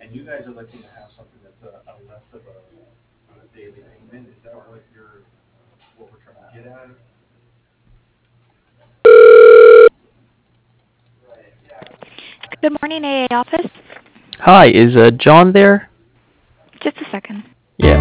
and you guys are looking to have something that's a less of a daily payment. Is that what we're trying to get at? Good morning, AA office. Hi, is John there? Just a second. Yeah.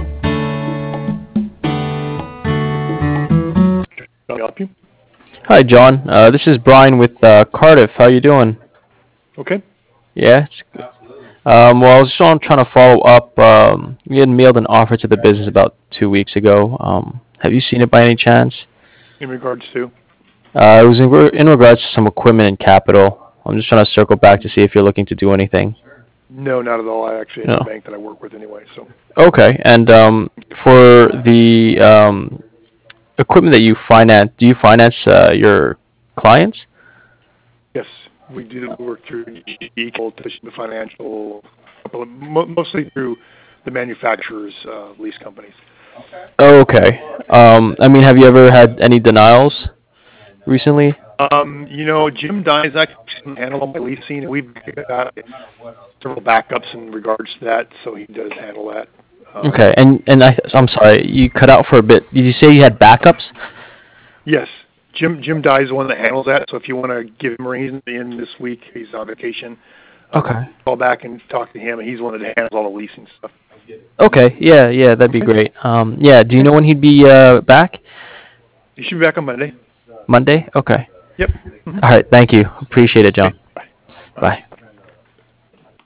Can I help you? Hi, John. This is Brian with Cardiff. How you doing? Okay. Yeah. Absolutely. Well, I was just trying to follow up. We had mailed an offer to the business about 2 weeks ago. Have you seen it by any chance? In regards to? It was in regards to some equipment and capital. I'm just trying to circle back to see if you're looking to do anything. Sure. No, not at all. I actually have a No. bank that I work with anyway. So Okay. And for the equipment that you finance, do you finance your clients? yes, we do work through equal to the financial, mostly through the manufacturers' lease companies. Okay. Oh, okay. I mean, have you ever had any denials recently? Jim Dye is actually handle all my leasing, and we've got several backups in regards to that, so he does handle that. Okay, and I'm sorry, you cut out for a bit. Did you say you had backups? Yes, Jim Dye is the one that handles that. So if you want to give him a ring, he's in this week. He's on vacation. Okay. Call back and talk to him. He's the one that handles all the leasing stuff. Okay, yeah, that'd be great. Yeah, do you know when he'd be back? You should be back on Monday. Monday? Okay. Yep. All right, thank you. Appreciate it, Okay. John. Bye. Bye.